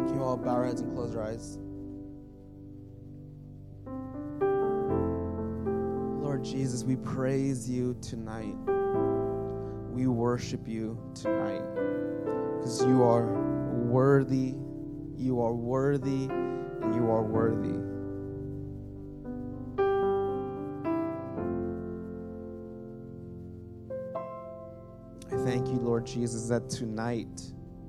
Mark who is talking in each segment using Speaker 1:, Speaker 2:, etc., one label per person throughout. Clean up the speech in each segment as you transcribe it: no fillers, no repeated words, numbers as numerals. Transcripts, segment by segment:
Speaker 1: Can you all bow our heads and close our eyes? Lord Jesus, we praise you tonight. We worship you tonight because you are worthy, and you are worthy. I thank you, Lord Jesus, that tonight,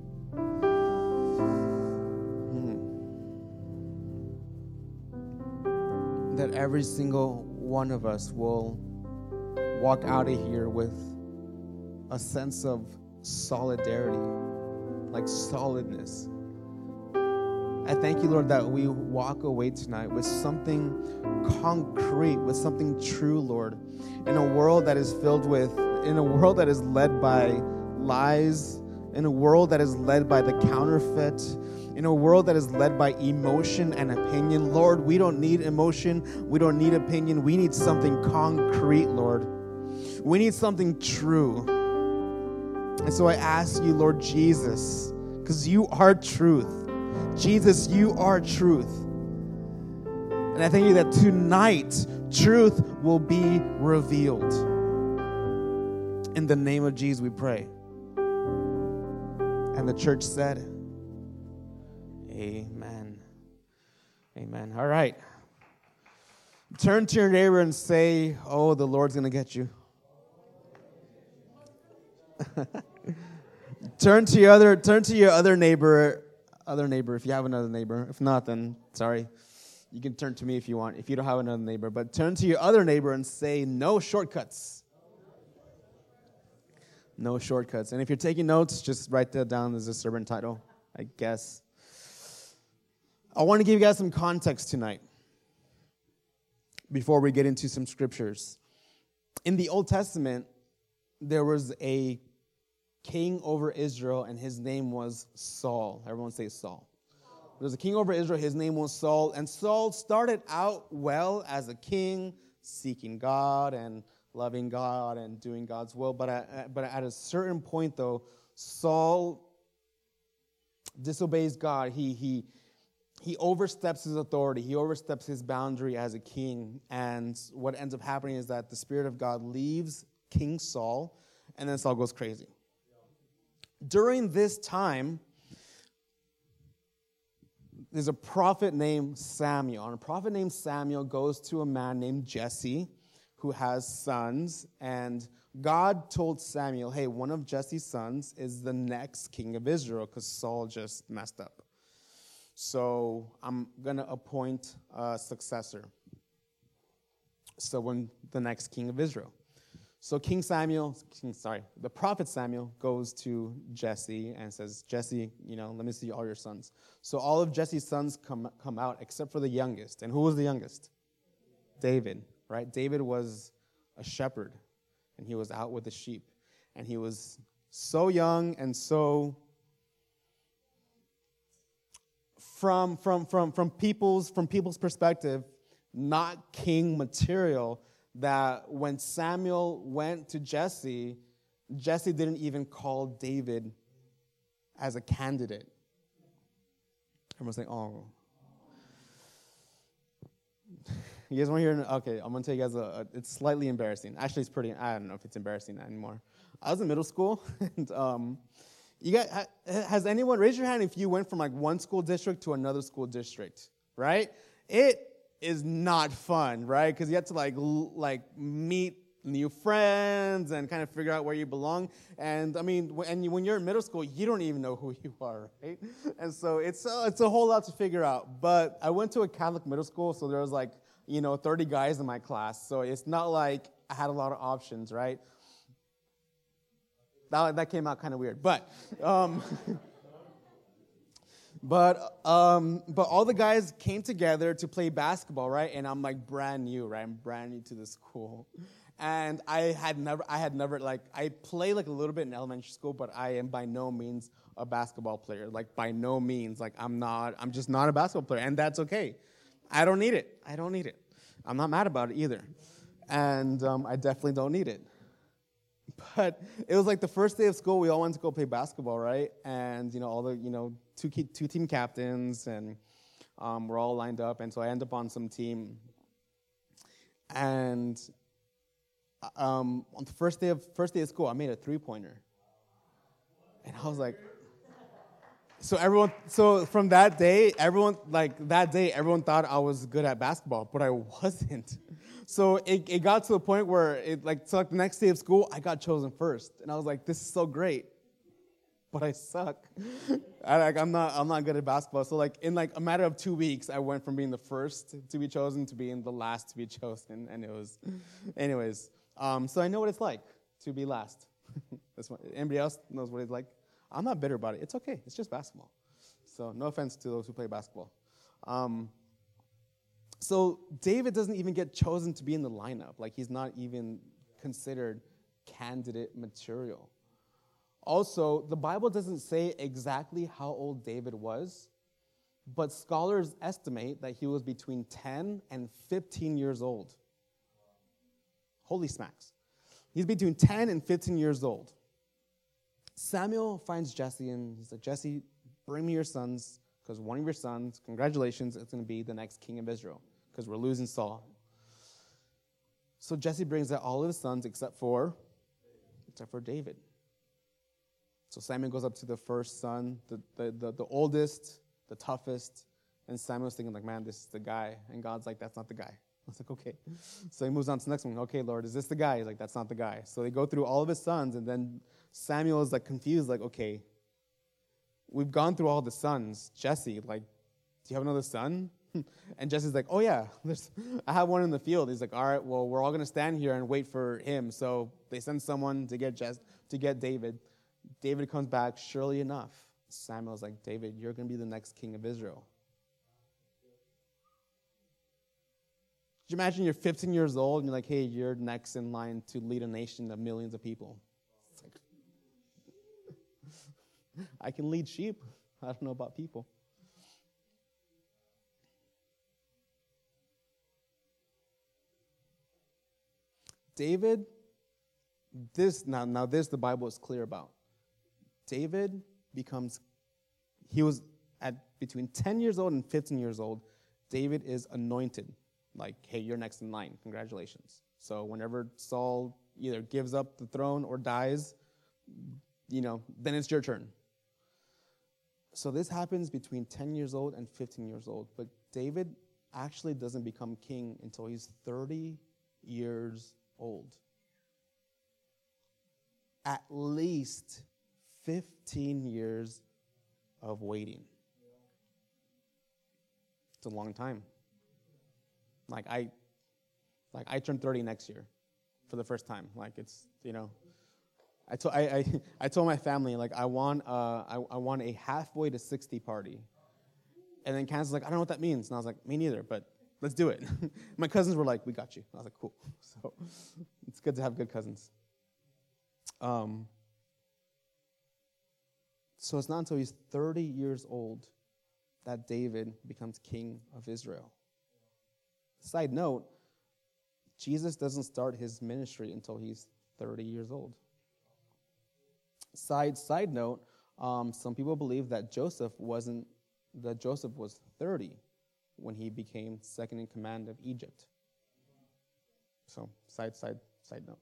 Speaker 1: that every single one of us will walk out of here with a sense of solidarity, like solidness. I thank you, Lord, that we walk away tonight with something concrete, with something true, Lord, in a world that is led by lies, in a world that is led by the counterfeit, in a world that is led by emotion and opinion. Lord, we don't need emotion. We don't need opinion. We need something concrete, Lord. We need something true. And so I ask you, Lord Jesus, because you are truth. Jesus, you are truth. And I thank you that tonight, truth will be revealed. In the name of Jesus, we pray. And the church said, amen. Amen. All right. Turn to your neighbor and say, oh, the Lord's going to get you. Turn to your other neighbor, if you have another neighbor. If not, then sorry. You can turn to me if you want, if you don't have another neighbor. But turn to your other neighbor and say, no shortcuts. No shortcuts. And if you're taking notes, just write that down as a sermon title, I guess. I want to give you guys some context tonight before we get into some scriptures. In the Old Testament, there was a king over Israel, and his name was Saul. Everyone say Saul. There was a king over Israel. His name was Saul. And Saul started out well as a king, seeking God and loving God and doing God's will. But at a certain point, though, Saul disobeys God. He oversteps his authority. He oversteps his boundary as a king. And what ends up happening is that the Spirit of God leaves King Saul, and then Saul goes crazy. During this time, there's a prophet named Samuel. And a prophet named Samuel goes to a man named Jesse who has sons. And God told Samuel, hey, one of Jesse's sons is the next king of Israel because Saul just messed up. So I'm going to appoint a successor. So when the next king of Israel. So the prophet Samuel goes to Jesse and says, Jesse, let me see all your sons. So all of Jesse's sons come out except for the youngest. And who was the youngest? David, right? David was a shepherd, and he was out with the sheep. And he was so young and so from people's perspective, not king material, that when Samuel went to Jesse, Jesse didn't even call David as a candidate. Everyone's like, oh. You guys want to hear? Okay, I'm going to tell you guys, it's slightly embarrassing. Actually, it's pretty, I don't know if it's embarrassing anymore. I was in middle school, and you guys, has anyone, raise your hand if you went from like one school district to another school district, right? It is not fun, right? Because you have to like meet new friends and kind of figure out where you belong. And I mean, when you're in middle school, you don't even know who you are, right? And so it's a whole lot to figure out. But I went to a Catholic middle school, so there was 30 guys in my class. So it's not like I had a lot of options, right? That came out kind of weird, but. But all the guys came together to play basketball, right? And I'm like brand new, right? I'm brand new to the school. And I had never I played like a little bit in elementary school, but I am by no means a basketball player. Like by no means. Like I'm just not a basketball player. And that's okay. I don't need it. I'm not mad about it either. And I definitely don't need it. But it was like the first day of school, we all went to go play basketball, right? And, all the, two team captains, and we're all lined up. And so I end up on some team. And on the first day of school, I made a 3-pointer. And I was like, so from that day, everyone thought I was good at basketball, but I wasn't. So it got to the point where the next day of school, I got chosen first. And I was like, this is so great, but I suck. I'm not good at basketball. So in a matter of 2 weeks, I went from being the first to be chosen to being the last to be chosen. And it was, anyways. So I know what it's like to be last. Anybody else knows what it's like? I'm not bitter about it. It's okay. It's just basketball. So no offense to those who play basketball. So David doesn't even get chosen to be in the lineup. He's not even considered candidate material. Also, the Bible doesn't say exactly how old David was, but scholars estimate that he was between 10 and 15 years old. Holy smacks. He's between 10 and 15 years old. Samuel finds Jesse, and he's like, Jesse, bring me your sons, because one of your sons, congratulations, is going to be the next king of Israel, because we're losing Saul. So Jesse brings out all of his sons except for David. So Samuel goes up to the first son, the oldest, the toughest, and Samuel's thinking man, this is the guy. And God's like, that's not the guy. I was like, okay. So he moves on to the next one. Okay, Lord, is this the guy? He's like, that's not the guy. So they go through all of his sons, and then Samuel is confused, okay, we've gone through all the sons. Jesse, do you have another son? And Jesse's like, oh yeah, I have one in the field. He's like, all right, well, we're all going to stand here and wait for him. So they send someone to get David. David comes back. Surely enough, Samuel's like, David, you're going to be the next king of Israel. Could you imagine you're 15 years old and you're like, hey, you're next in line to lead a nation of millions of people? It's like, I can lead sheep. I don't know about people. David, this the Bible is clear about. David he was at between 10 years old and 15 years old. David is anointed. Hey, you're next in line. Congratulations. So whenever Saul either gives up the throne or dies, then it's your turn. So this happens between 10 years old and 15 years old. But David actually doesn't become king until he's 30 years old. At least 15 years of waiting. It's a long time. I turned 30 next year for the first time. It's, I told my family, I want a halfway to 60 party. And then Kansas was like, I don't know what that means. And I was like, me neither, but let's do it. My cousins were like, we got you. I was like, cool. So it's good to have good cousins. So it's not until he's 30 years old that David becomes king of Israel. Side note, Jesus doesn't start his ministry until he's 30 years old. Side note, some people believe that Joseph was 30 when he became second in command of Egypt. So side note.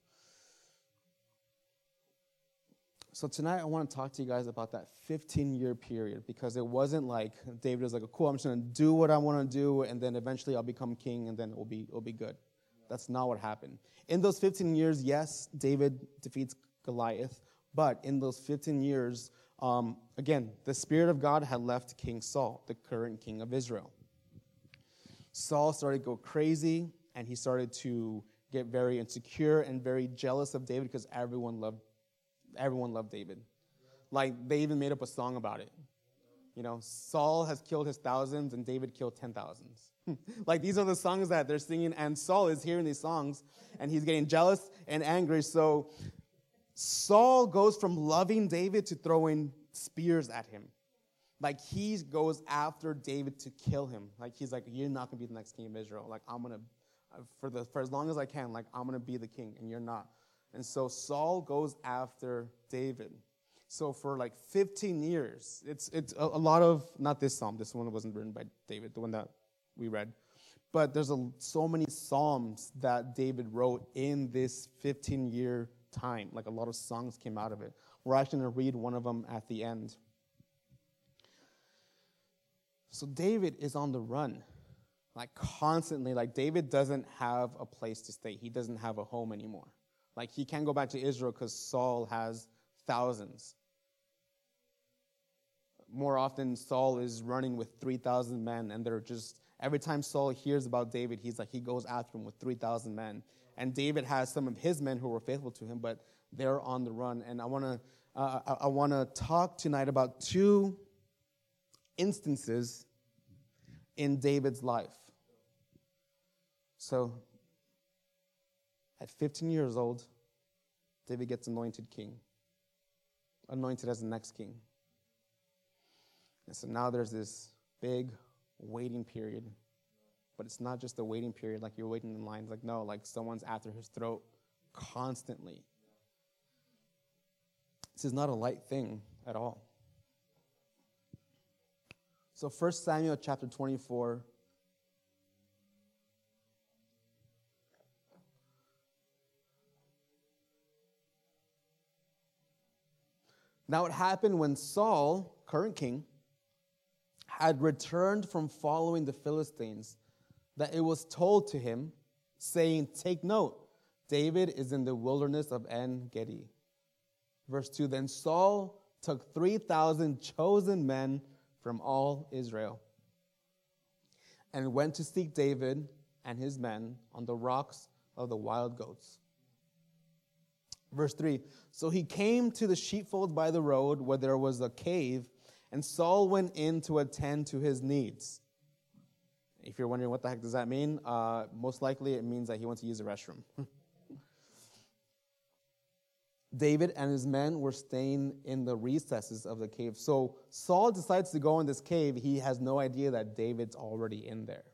Speaker 1: So tonight I want to talk to you guys about that 15-year period, because it wasn't like David was like, cool, I'm just going to do what I want to do, and then eventually I'll become king, and then it'll be good. That's not what happened. In those 15 years, yes, David defeats Goliath, but in those 15 years, again, the Spirit of God had left King Saul, the current king of Israel. Saul started to go crazy, and he started to get very insecure and very jealous of David because everyone loved David. They even made up a song about it. Saul has killed his thousands and David killed 10,000s. These are the songs that they're singing, and Saul is hearing these songs and he's getting jealous and angry. So Saul goes from loving David to throwing spears at him. He goes after David to kill him. He's like, you're not going to be the next king of Israel. I'm going to, for as long as I can, I'm going to be the king and you're not. And so Saul goes after David. So for like 15 years, it's a lot of, not this psalm, this one wasn't written by David, the one that we read. But there's so many psalms that David wrote in this 15-year time. Like a lot of songs came out of it. We're actually going to read one of them at the end. So David is on the run, like constantly. Like David doesn't have a place to stay. He doesn't have a home anymore. Like he can't go back to Israel because Saul has thousands. More often, Saul is running with 3,000 men, and they're just, every time Saul hears about David, he goes after him with 3,000 men. And David has some of his men who were faithful to him, but they're on the run. And I want to talk tonight about two instances in David's life. So, at 15 years old, David gets anointed king, anointed as the next king. And so now there's this big waiting period. But it's not just a waiting period, like you're waiting in line. Like, no, like someone's after his throat constantly. This is not a light thing at all. So 1 Samuel chapter 24. Now it happened when Saul, current king, had returned from following the Philistines, that it was told to him, saying, take note, David is in the wilderness of En-Gedi. Verse 2, then Saul took 3,000 chosen men from all Israel and went to seek David and his men on the rocks of the wild goats. Verse 3, so he came to the sheepfold by the road where there was a cave, and Saul went in to attend to his needs. If you're wondering what the heck does that mean, most likely it means that he went to use the restroom. David and his men were staying in the recesses of the cave. So Saul decides to go in this cave. He has no idea that David's already in there.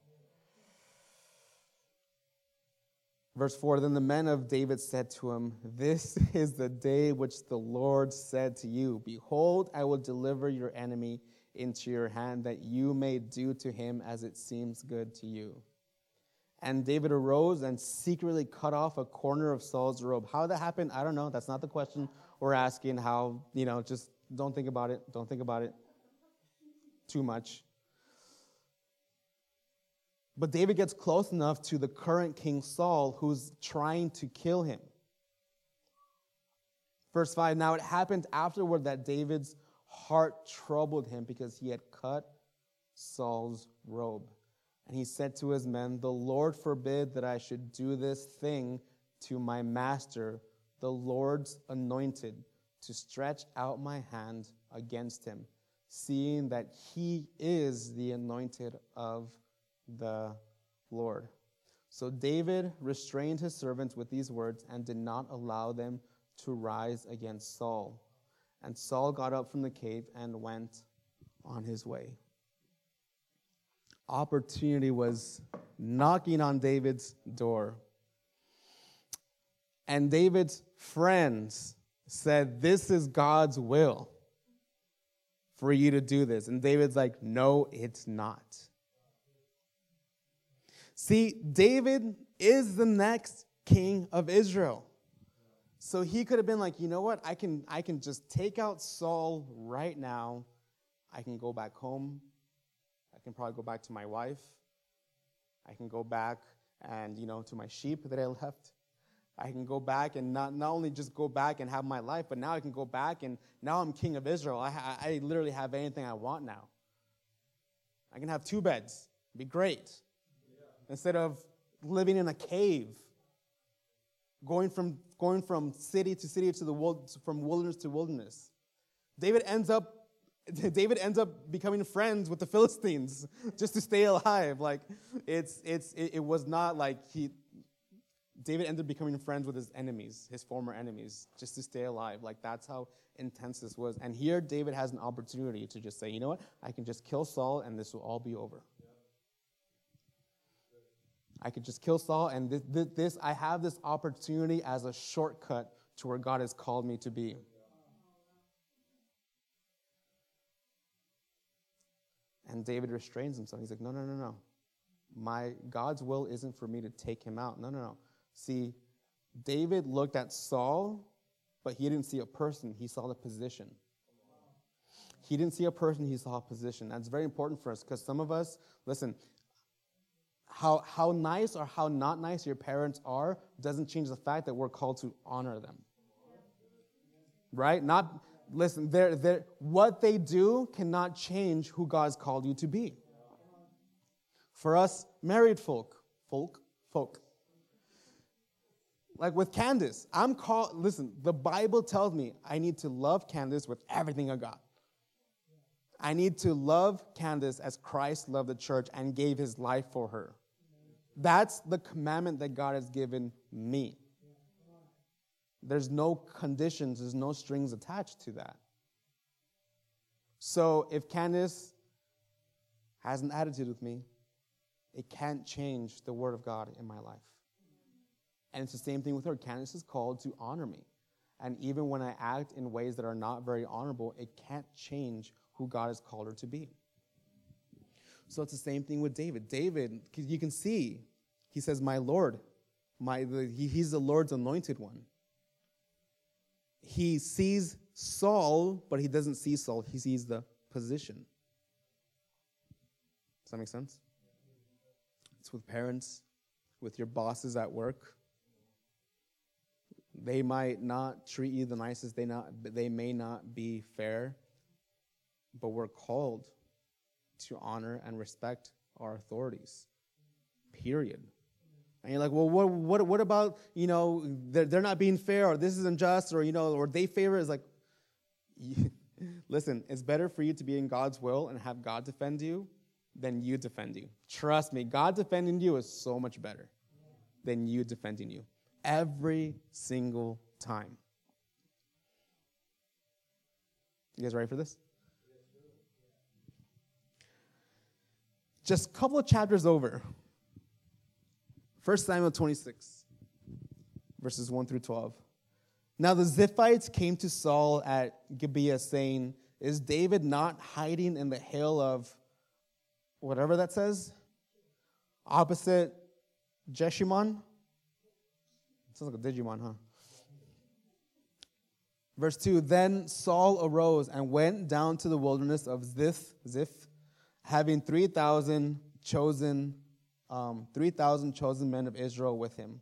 Speaker 1: Verse 4, then the men of David said to him, this is the day which the Lord said to you, behold, I will deliver your enemy into your hand, that you may do to him as it seems good to you. And David arose and secretly cut off a corner of Saul's robe. How that happened, I don't know. That's not the question we're asking. How, just don't think about it. Don't think about it too much. But David gets close enough to the current King Saul, who's trying to kill him. Verse 5, now it happened afterward that David's heart troubled him because he had cut Saul's robe. And he said to his men, the Lord forbid that I should do this thing to my master, the Lord's anointed, to stretch out my hand against him, seeing that he is the anointed of the Lord. So David restrained his servants with these words and did not allow them to rise against Saul. And Saul got up from the cave and went on his way. Opportunity was knocking on David's door. And David's friends said, this is God's will for you to do this. And David's like, no, it's not. See, David is the next king of Israel. So he could have been like, you know what? I can just take out Saul right now. I can go back home. I can probably go back to my wife. I can go back and, to my sheep that I left. I can go back and not only just go back and have my life, but now I can go back and now I'm king of Israel. I literally have anything I want now. I can have 2 beds. It'd be great. Instead of living in a cave, going from city to city from wilderness to wilderness. David ends up becoming friends with the Philistines just to stay alive. Like it was not like David ended up becoming friends with his enemies, his former enemies, just to stay alive. Like that's how intense this was. And here David has an opportunity to just say, you know what? I can just kill Saul and this will all be over. I could just kill Saul, and I have this opportunity as a shortcut to where God has called me to be. And David restrains himself. He's like, no. God's will isn't for me to take him out. No. See, David looked at Saul, but he didn't see a person. He saw the position. He didn't see a person. He saw a position. That's very important for us because some of us, listen, how nice or how not nice your parents are doesn't change the fact that we're called to honor them. Right? Listen, what they do cannot change who God's called you to be. For us married folk. Like with Candace, listen, the Bible tells me I need to love Candace with everything I got. I need to love Candace as Christ loved the church and gave his life for her. That's the commandment that God has given me. There's no conditions, there's no strings attached to that. So if Candace has an attitude with me, it can't change the word of God in my life. And it's the same thing with her. Candace is called to honor me. And even when I act in ways that are not very honorable, it can't change who God has called her to be. So it's the same thing with David. David, you can see, he says, my Lord. He's the Lord's anointed one. He sees Saul, but he doesn't see Saul. He sees the position. Does that make sense? It's with parents, with your bosses at work. They might not treat you the nicest. They may not be fair, but we're called to honor and respect our authorities. Period. And you're like, well, what about, they're not being fair, or this isn't just, or they favor. It's like, listen, it's better for you to be in God's will and have God defend you than you defend you. Trust me, God defending you is so much better than you defending you. Every single time. You guys ready for this? Just a couple of chapters over. 1 Samuel 26, verses 1 through 12. Now the Ziphites came to Saul at Gibeah, saying, is David not hiding in the hill of whatever that says? Opposite Jeshimon? Sounds like a Digimon, huh? Verse 2, then Saul arose and went down to the wilderness of Ziph, having 3,000 chosen men of Israel with him.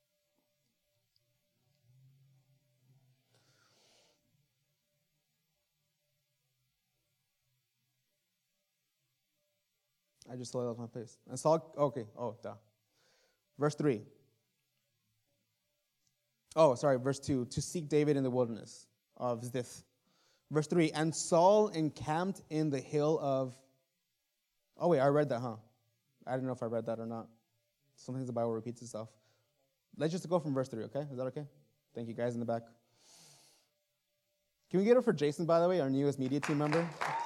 Speaker 1: I just saw it off my place. And Saul, Verse 3. Verse 2, to seek David in the wilderness of Ziph. Verse 3, and Saul encamped in the hill of... Oh, wait, I read that, huh? I don't know if I read that or not. Sometimes the Bible repeats itself. Let's just go from verse 3, okay? Is that okay? Thank you, guys in the back. Can we get it for Jason, by the way, our newest media team member?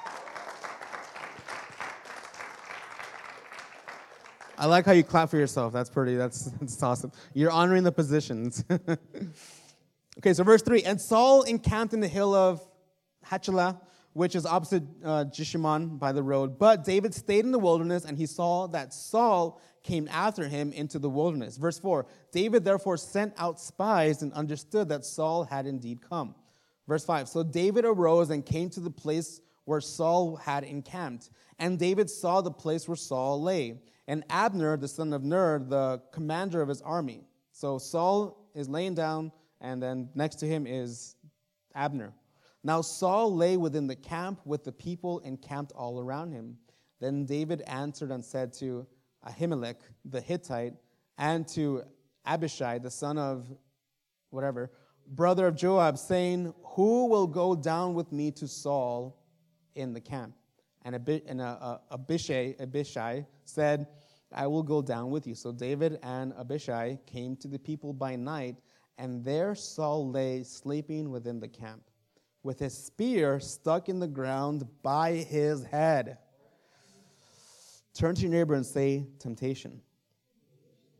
Speaker 1: I like how you clap for yourself. That's awesome. You're honoring the positions. Okay, so verse 3. And Saul encamped in the hill of Hachilah, which is opposite Jeshimon by the road. But David stayed in the wilderness, and he saw that Saul came after him into the wilderness. Verse 4. David therefore sent out spies and understood that Saul had indeed come. Verse 5. So David arose and came to the place where Saul had encamped. And David saw the place where Saul lay, and Abner, the son of Ner, the commander of his army. So Saul is laying down, and then next to him is Abner. Now Saul lay within the camp with the people encamped all around him. Then David answered and said to Ahimelech the Hittite, and to Abishai, the son of brother of Joab, saying, who will go down with me to Saul in the camp? And Abishai said, I will go down with you. So David and Abishai came to the people by night, and there Saul lay sleeping within the camp, with his spear stuck in the ground by his head. Turn to your neighbor and say, temptation.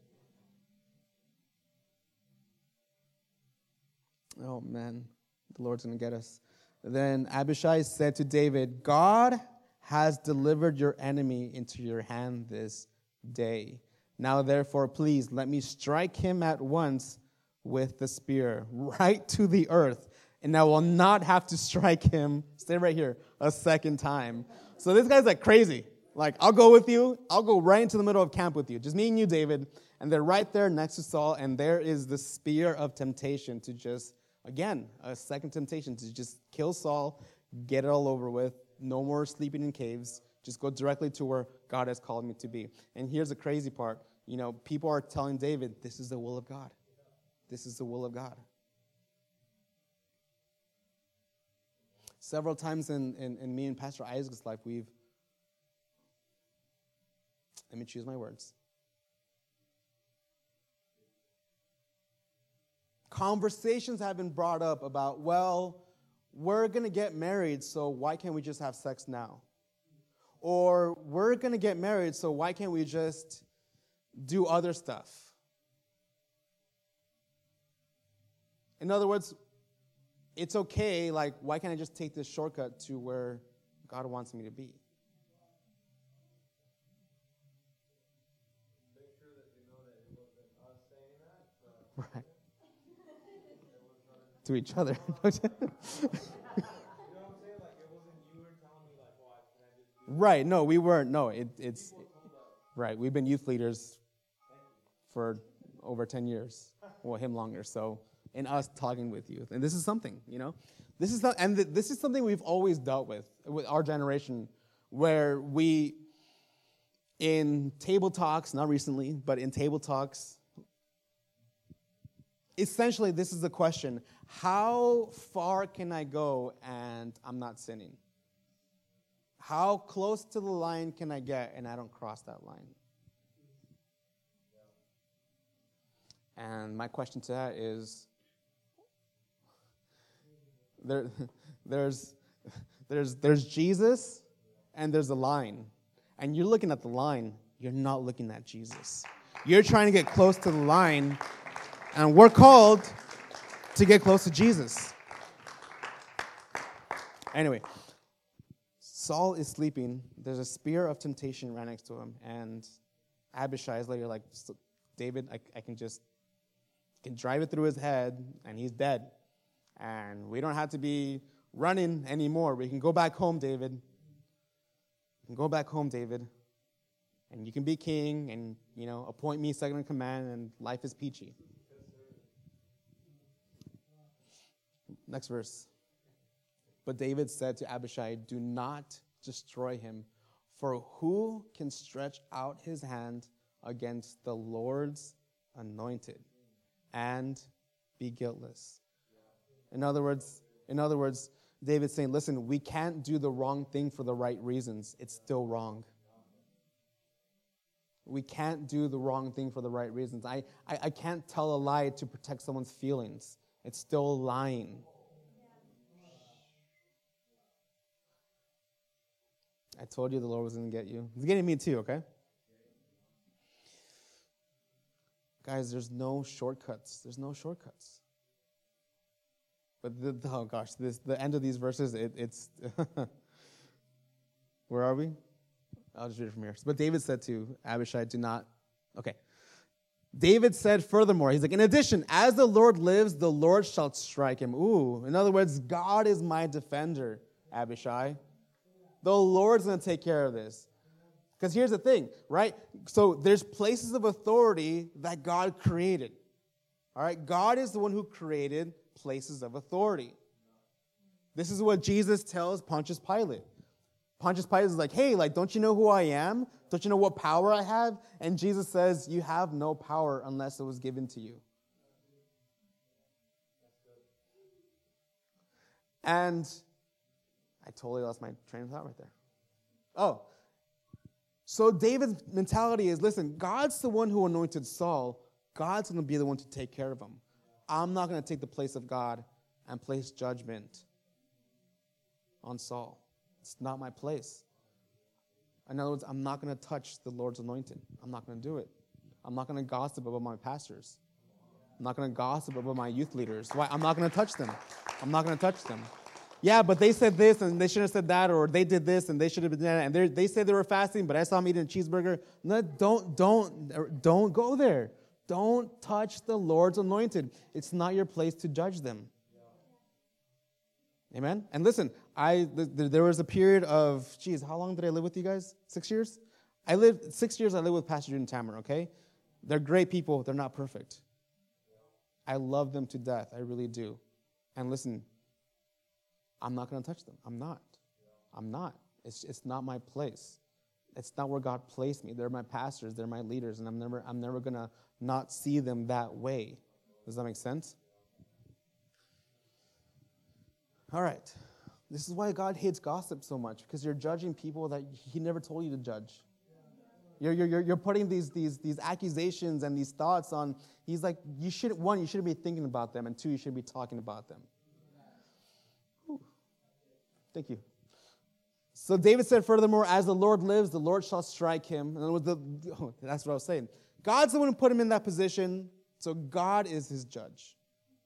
Speaker 1: Oh, man. The Lord's going to get us. Then Abishai said to David, God has delivered your enemy into your hand this day. Now, therefore, please let me strike him at once with the spear, right to the earth, and I will not have to strike him, stay right here, a second time. So this guy's like crazy. Like, I'll go with you. I'll go right into the middle of camp with you. Just me and you, David. And they're right there next to Saul, and there is the spear of temptation to just, again, a second temptation to just kill Saul, get it all over with, no more sleeping in caves, just go directly to where God has called me to be. And here's the crazy part. You know, people are telling David, this is the will of God. This is the will of God. Several times in me and Pastor Isaac's life, let me choose my words. Conversations have been brought up about, well, we're going to get married, so why can't we just have sex now? Or we're going to get married, so why can't we just do other stuff? In other words, it's okay, like, why can't I just take this shortcut to where God wants me to be?
Speaker 2: Make sure that you know that it wasn't us saying that.
Speaker 1: Right. To each other.
Speaker 2: You know what I'm saying? Like, it wasn't you were telling me, like, well, can I just do
Speaker 1: Right. No, we weren't. No, it's right. We've been youth leaders for over 10 years. Well, him longer. So, in us talking with youth, and this is something, you know, this is not, and this is something we've always dealt with our generation, where we, in table talks, not recently, but in table talks, essentially, this is the question: how far can I go and I'm not sinning? How close to the line can I get and I don't cross that line? And my question to that is, there's Jesus and there's a line. And you're looking at the line, you're not looking at Jesus. You're trying to get close to the line, and we're called to get close to Jesus. Anyway, Saul is sleeping. There's a spear of temptation right next to him. And Abishai is later like, David, I can drive it through his head, and he's dead. And we don't have to be running anymore. We can go back home, David. We can go back home, David. And you can be king and, you know, appoint me second in command, and life is peachy. Next verse. But David said to Abishai, do not destroy him, for who can stretch out his hand against the Lord's anointed and be guiltless? In other words, David's saying, listen, we can't do the wrong thing for the right reasons. It's still wrong. We can't do the wrong thing for the right reasons. I can't tell a lie to protect someone's feelings. It's still lying. I told you the Lord was going to get you. He's getting me too, okay? Guys, there's no shortcuts. There's no shortcuts. But the end of these verses, it's where are we? I'll just read it from here. But David said to Abishai, do not, okay. David said furthermore, he's like, in addition, as the Lord lives, the Lord shall strike him. Ooh, in other words, God is my defender, Abishai. The Lord's going to take care of this. Because here's the thing, right? So there's places of authority that God created. All right? God is the one who created places of authority. This is what Jesus tells Pontius Pilate. Pontius Pilate is like, hey, like, don't you know who I am? Don't you know what power I have? And Jesus says, you have no power unless it was given to you. And I totally lost my train of thought right there. Oh, so David's mentality is, listen, God's the one who anointed Saul. God's going to be the one to take care of him. I'm not going to take the place of God and place judgment on Saul. It's not my place. In other words, I'm not going to touch the Lord's anointed. I'm not going to do it. I'm not going to gossip about my pastors. I'm not going to gossip about my youth leaders. Why? I'm not going to touch them. I'm not going to touch them. Yeah, but they said this and they shouldn't have said that, or they did this and they should have done that, and they said they were fasting, but I saw them eating a cheeseburger. No, don't go there. Don't touch the Lord's anointed. It's not your place to judge them. Amen? And listen, there was a period of, how long did I live with you guys? 6 years? 6 years I lived with Pastor Jude and Tamara, okay? They're great people. They're not perfect. I love them to death. I really do. And listen, I'm not going to touch them. I'm not. It's not my place. It's not where God placed me. They're my pastors. They're my leaders. And I'm never going to not see them that way. Does that make sense? All right. This is why God hates gossip so much, because you're judging people that He never told you to judge. You're putting these accusations and these thoughts on. He's like, you shouldn't be thinking about them, and two, you shouldn't be talking about them. Whew. Thank you. So David said, furthermore, as the Lord lives, the Lord shall strike him. And that's what I was saying. God's the one who put him in that position, so God is his judge.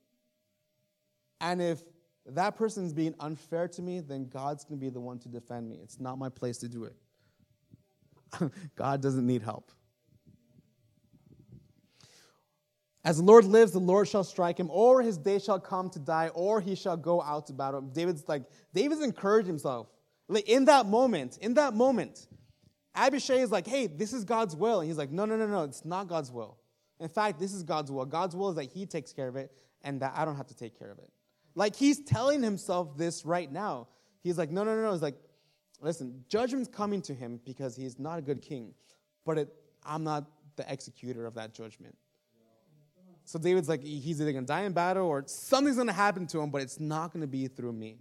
Speaker 1: And if that person's being unfair to me, then God's going to be the one to defend me. It's not my place to do it. God doesn't need help. As the Lord lives, the Lord shall strike him, or his day shall come to die, or he shall go out to battle. David's encouraged himself. Like in that moment, Abishai is like, hey, this is God's will. And he's like, no, it's not God's will. In fact, this is God's will. God's will is that he takes care of it and that I don't have to take care of it. Like he's telling himself this right now. He's like, no. He's like, listen, judgment's coming to him because he's not a good king, but I'm not the executor of that judgment. So David's like, he's either going to die in battle or something's going to happen to him, but it's not going to be through me.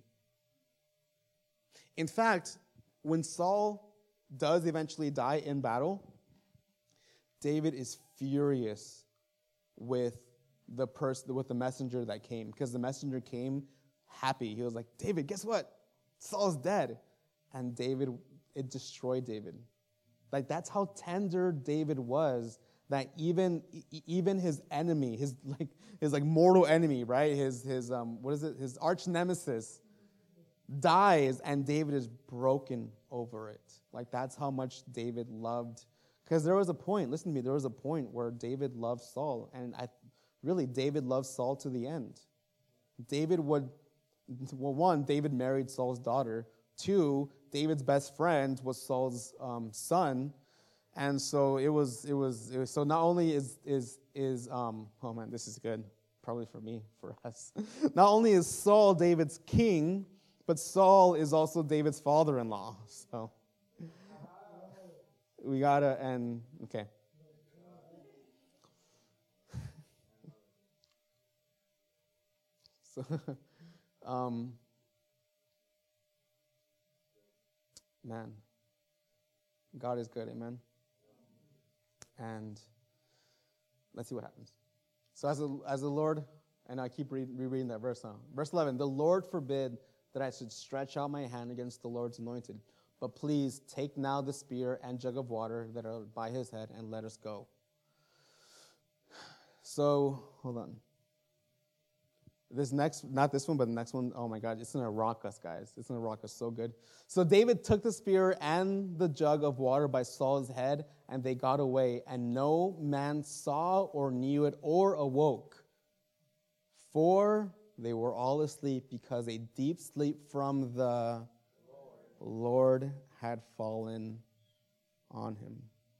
Speaker 1: In fact, when Saul does eventually die in battle, David is furious with the messenger that came, because the messenger came happy. He was like, David, guess what? Saul's dead. And it destroyed David. Like that's how tender David was, that even his enemy, his mortal enemy, right? His arch nemesis dies, and David is broken over it. Like that's how much David loved. Because there was a point where David loved Saul, and David loved Saul to the end. David married Saul's daughter. 2, David's best friend was Saul's son, and so it was. So not only is oh man, this is good, probably for us. Not only is Saul David's king, but Saul is also David's father-in-law. So we gotta end. Okay. So, man, God is good, amen. And let's see what happens. So as the Lord, and I keep rereading that verse now. Verse 11, the Lord forbid that I should stretch out my hand against the Lord's anointed, but please take now the spear and jug of water that are by his head and let us go. So, hold on. Not this one, but the next one, oh my God, it's going to rock us, guys. It's going to rock us so good. So David took the spear and the jug of water by Saul's head, and they got away, and no man saw or knew it or awoke. For they were all asleep, because a deep sleep from the Lord had fallen on him.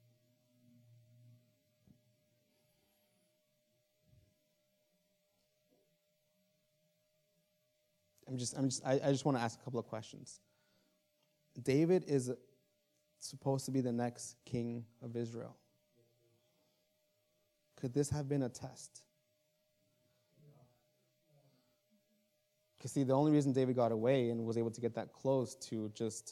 Speaker 1: I just want to ask a couple of questions. David is supposed to be the next king of Israel. Could this have been a test? Because see, the only reason David got away and was able to get that close to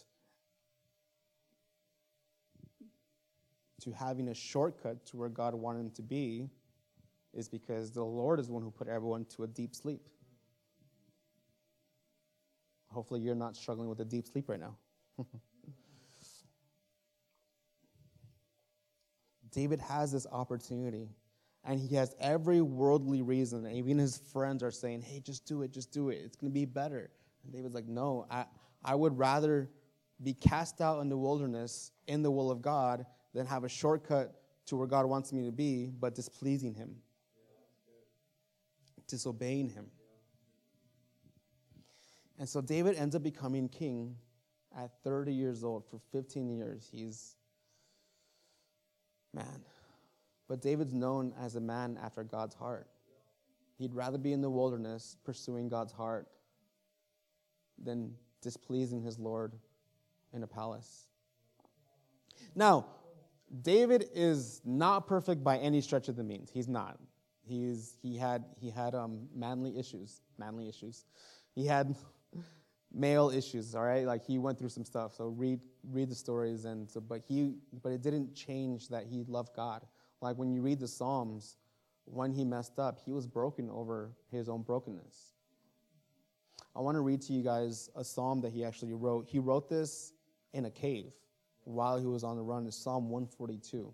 Speaker 1: having a shortcut to where God wanted him to be is because the Lord is the one who put everyone to a deep sleep. Hopefully you're not struggling with a deep sleep right now. David has this opportunity, And he has every worldly reason. And even his friends are saying, hey, just do it, just do it. It's going to be better. And David's like, no, I would rather be cast out in the wilderness in the will of God than have a shortcut to where God wants me to be, but displeasing him, disobeying him. And so David ends up becoming king at 30 years old. For 15 years, man. But David's known as a man after God's heart. He'd rather be in the wilderness pursuing God's heart than displeasing his Lord in a palace. Now, David is not perfect by any stretch of the means. He's not. He had manly issues. He had male issues, all right? Like, he went through some stuff. So read the stories, but it didn't change that he loved God. Like, when you read the Psalms, when he messed up, he was broken over his own brokenness. I want to read to you guys a psalm that he actually wrote. He wrote this in a cave while he was on the run. It's Psalm 142.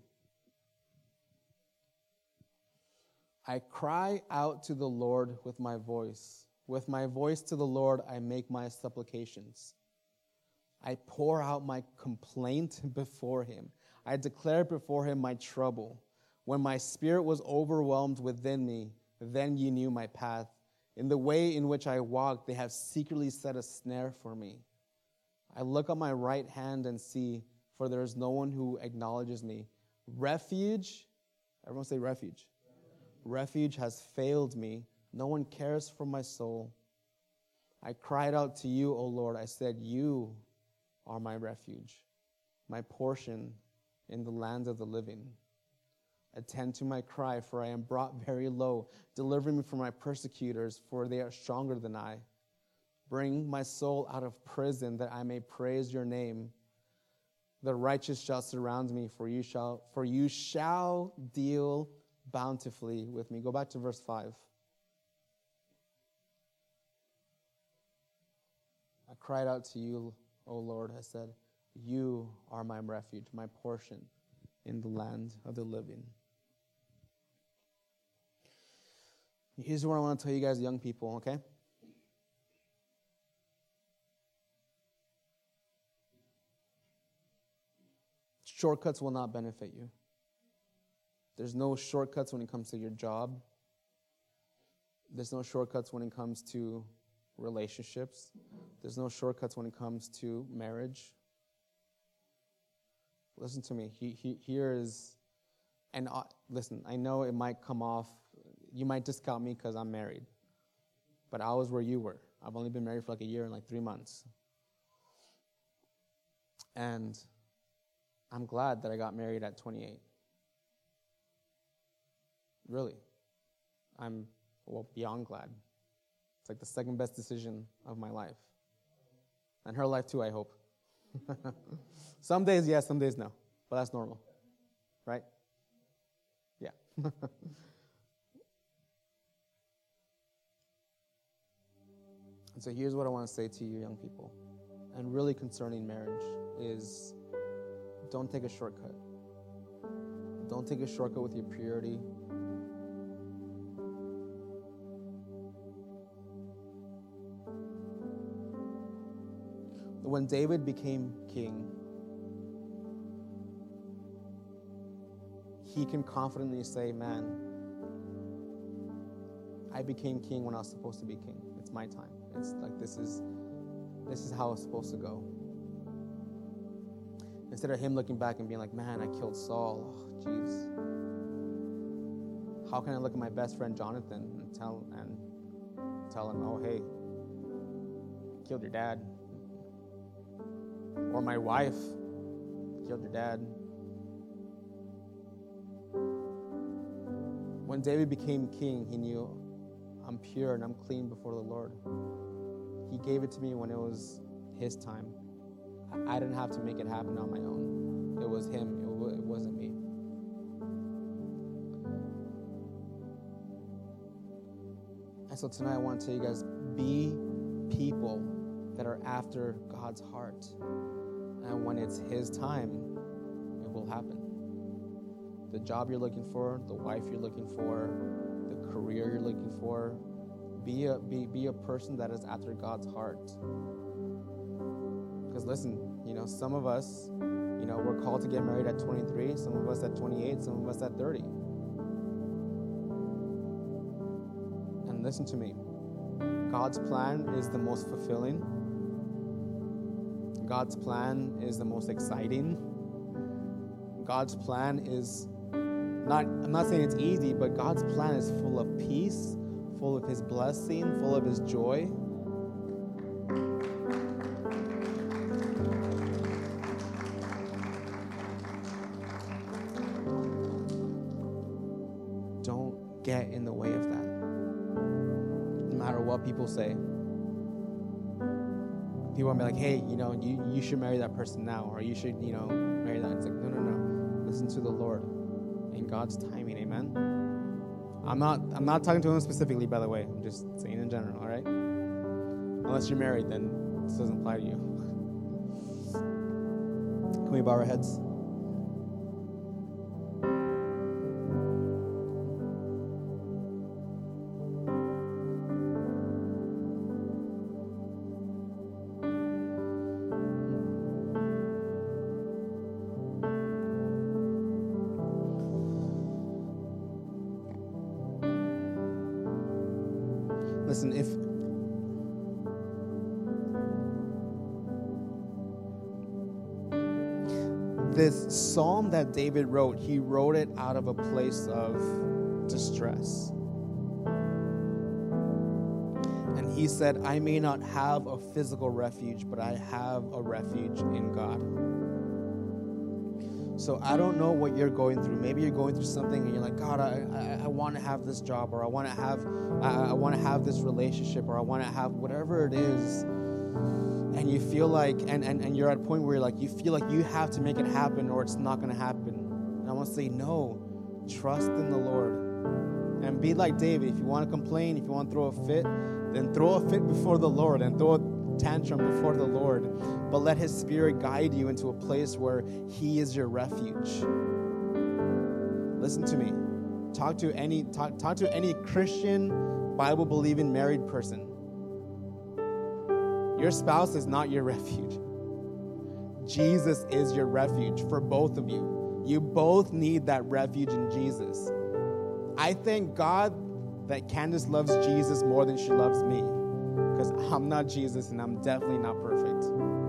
Speaker 1: I cry out to the Lord with my voice. With my voice to the Lord, I make my supplications. I pour out my complaint before him. I declare before him my trouble. When my spirit was overwhelmed within me, then you knew my path. In the way in which I walk, they have secretly set a snare for me. I look on my right hand and see, for there is no one who acknowledges me. Refuge, everyone say refuge. Refuge has failed me. No one cares for my soul. I cried out to you, O Lord. I said, you are my refuge, my portion in the land of the living. Attend to my cry, for I am brought very low. Deliver me from my persecutors, for they are stronger than I. Bring my soul out of prison, that I may praise your name. The righteous shall surround me, for you shall deal bountifully with me. Go back to verse 5. I cried out to you, O Lord. I said, you are my refuge, my portion in the land of the living. Here's what I want to tell you guys, young people, okay? Shortcuts will not benefit you. There's no shortcuts when it comes to your job. There's no shortcuts when it comes to relationships. There's no shortcuts when it comes to marriage. Listen to me. Here is, and listen, I know it might come off, you might discount me because I'm married, but I was where you were. I've only been married for like a year and like 3 months. And I'm glad that I got married at 28. Really. I'm, beyond glad. It's like the second best decision of my life. And her life too, I hope. Some days yes, some days no. But that's normal. Right? Yeah. And so here's what I want to say to you, young people. And really concerning marriage is, don't take a shortcut. Don't take a shortcut with your purity. When David became king, he can confidently say, man, I became king when I was supposed to be king. It's my time. It's like this is how it's supposed to go. Instead of him looking back and being like, man, I killed Saul. Oh, jeez. How can I look at my best friend Jonathan and tell him, oh, hey, I killed your dad. Or my wife killed your dad. When David became king, he knew, I'm pure and I'm clean before the Lord. He gave it to me when it was his time. I didn't have to make it happen on my own. It was him. It wasn't me. And so tonight I want to tell you guys, be people that are after God's heart. And when it's his time, it will happen. the job you're looking for, the wife you're looking for, the career you're looking for. Be a person that is after God's heart. Because listen, some of us, we're called to get married at 23, some of us at 28, some of us at 30. And listen to me. God's plan is the most fulfilling. God's plan is the most exciting. God's plan is I'm not saying it's easy, but God's plan is full of peace, full of His blessing, full of His joy. Don't get in the way of that. No matter what people say. People will be like, hey, you should marry that person now, or you should, marry that. It's like, no. Listen to the Lord in God's timing, amen? I'm not talking to him specifically, by the way. I'm just saying in general, all right? Unless you're married, then this doesn't apply to you. Can we bow our heads? Listen, if this psalm that David wrote, he wrote it out of a place of distress. And he said, I may not have a physical refuge, but I have a refuge in God. So I don't know what you're going through. Maybe you're going through something and you're like, God, I want to have this job, or I want to have this relationship, or I want to have whatever it is. And you feel like, and you're at a point where you feel like you have to make it happen or it's not going to happen. And I want to say, no, trust in the Lord. And be like David. If you want to complain, if you want to throw a fit, then throw a fit before the Lord and throw a tantrum before the Lord. But let His Spirit guide you into a place where He is your refuge. Listen to me. Talk to any Christian, Bible-believing married person. Your spouse is not your refuge. Jesus is your refuge for both of you. You both need that refuge in Jesus. I thank God that Candace loves Jesus more than she loves me, because I'm not Jesus and I'm definitely not perfect.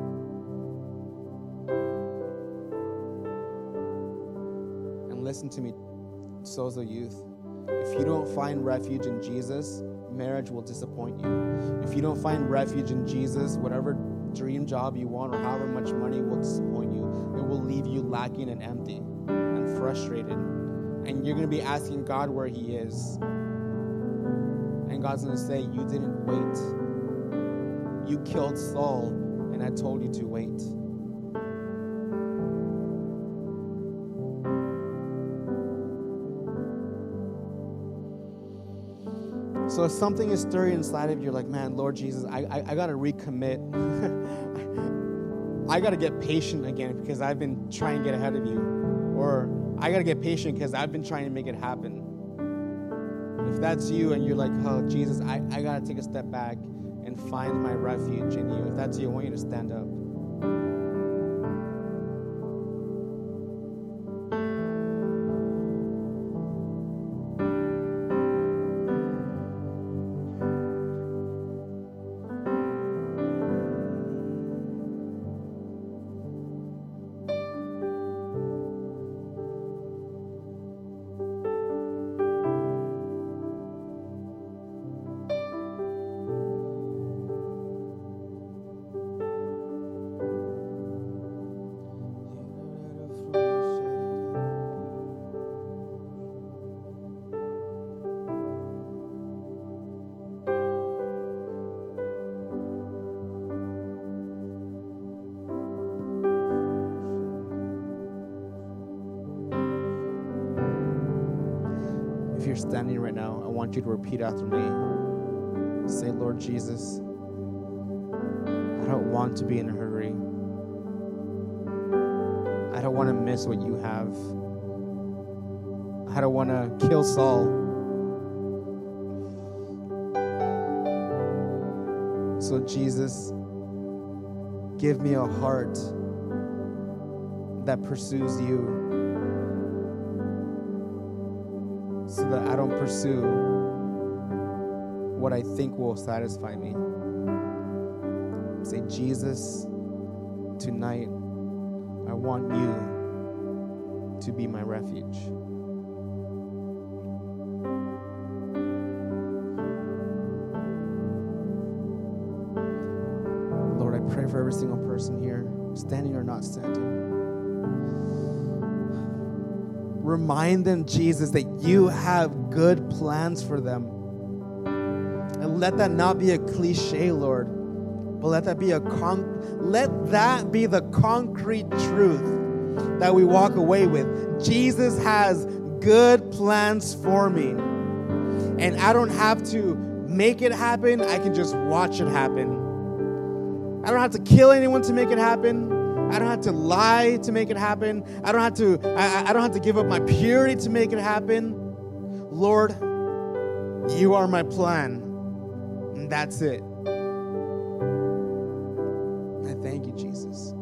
Speaker 1: And listen to me, Sozo Youth. If you don't find refuge in Jesus, marriage will disappoint you. If you don't find refuge in Jesus, whatever dream job you want or however much money will disappoint you. It will leave you lacking and empty and frustrated. And you're going to be asking God where He is. And God's going to say, you didn't wait. You killed Saul, and I told you to wait. So if something is stirring inside of you, you're like, man, Lord Jesus, I got to recommit. I got to get patient again because I've been trying to get ahead of you. Or I got to get patient because I've been trying to make it happen. If that's you and you're like, oh, Jesus, I got to take a step back and find my refuge in you. If that's you, I want you to stand up. If you're standing right now, I want you to repeat after me. Say, Lord Jesus, I don't want to be in a hurry. I don't want to miss what you have. I don't want to kill Saul. So Jesus, give me a heart that pursues you so that I don't pursue what I think will satisfy me. Say, Jesus, tonight, I want you to be my refuge. Lord, I pray for every single person here, standing or not standing. Remind them, Jesus, that you have good plans for them. And let that not be a cliche, Lord, but let that be the concrete truth that we walk away with. Jesus has good plans for me. And I don't have to make it happen. I can just watch it happen. I don't have to kill anyone to make it happen. I don't have to lie to make it happen. I don't have to give up my purity to make it happen. Lord, you are my plan. And that's it. I thank you, Jesus.